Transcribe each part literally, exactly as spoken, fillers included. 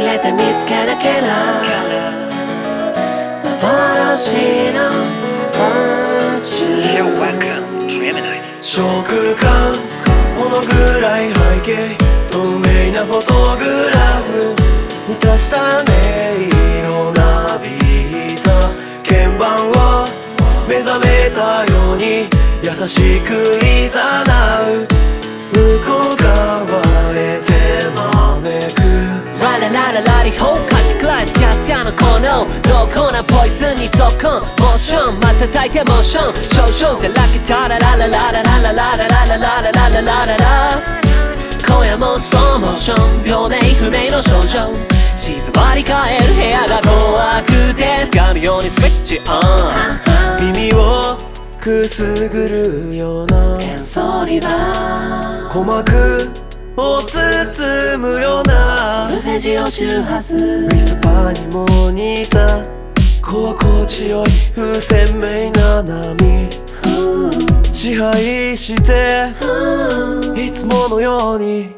れて見つけなけら幻のフォーチュン食感このぐらい背景透明なフォトグラフ満たした音色なびいた鍵盤を目覚めたように優しくいざなう向こう側へ手招くラララララリホーカッチクライスやすやのこの濃厚なポイズンにゾクンモーションまたたいてモーション少々だらけたらラララララララララララララララララ今夜もスローモーション病名不明の症状静まり返る部屋が怖くて掴むようにスイッチオン耳をくすぐるような喧騒リバー鼓膜を包むようなソルフェジオ周波数ウィスパーにも似た心地よい不鮮明な波支配していつものように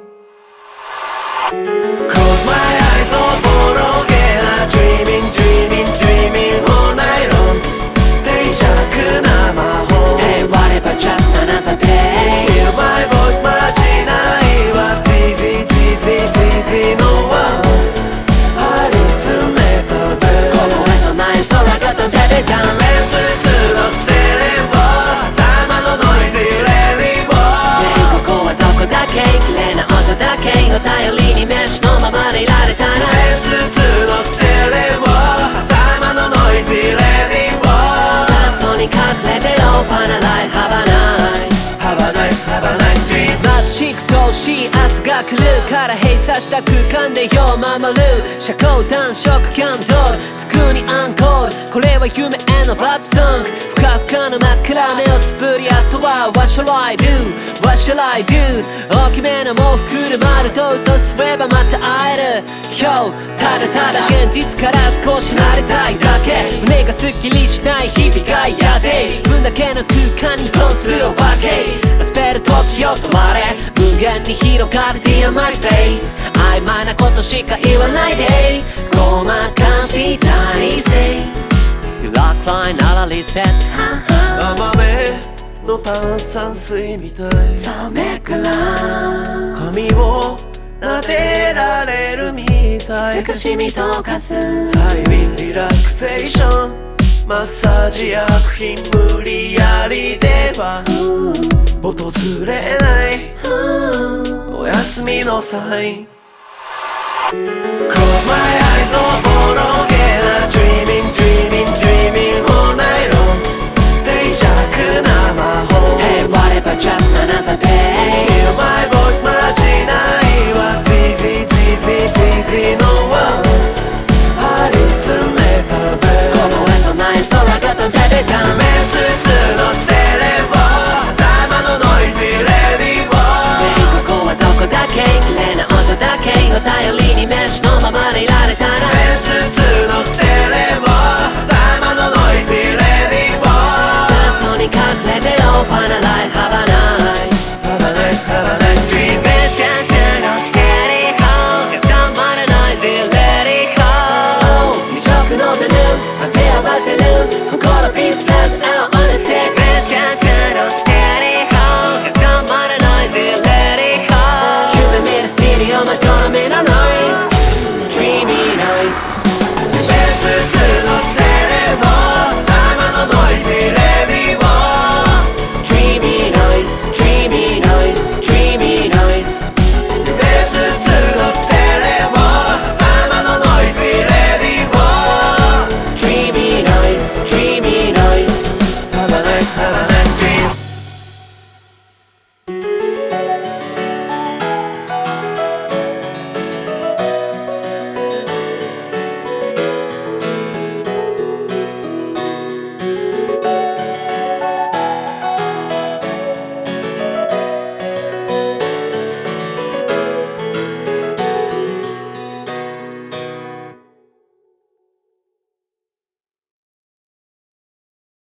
Close my eyes おぼろげな Dreaming dreaming dreaming all night long 脆弱な魔法 Hey whatever just another day Hear my voice まじないわ Easy easy easy no one 張り詰めたベルこのへそない空が飛んでるじゃんレンズのステレオ頭のノイズレディボねえここはどこだっけ綺麗な音だけを頼りに飯のままでいられたらレンズのステレオ頭のノイズレディボ雑に隠れてよファナライハバナイス Have a nice have a nice dream 貧しく遠しい明日が来るから閉鎖した空間で世を守る遮光弾色キャンドルすぐにアンコールこれは夢へのラブソングふかふかの真っ暗目をつぶりあとは What shall I do? What shall I do? 大きめの毛布くるまるとうとすればまた会える今日ただただ現実から少し慣れたいだけ胸がすっきりしない日々が嫌で自分だけの空間に依存するお化けラスペル時を止まれ無限に広がる Dear my space 曖昧なことしか言わないでごまかしたいぜ You lock line ならリセット甘めの炭酸水みたい冷めから髪を撫でられるみたい美しみ溶かす催眠リラクセーションマッサージ薬品無理やりでは訪れないお休みのサイン Close my eyes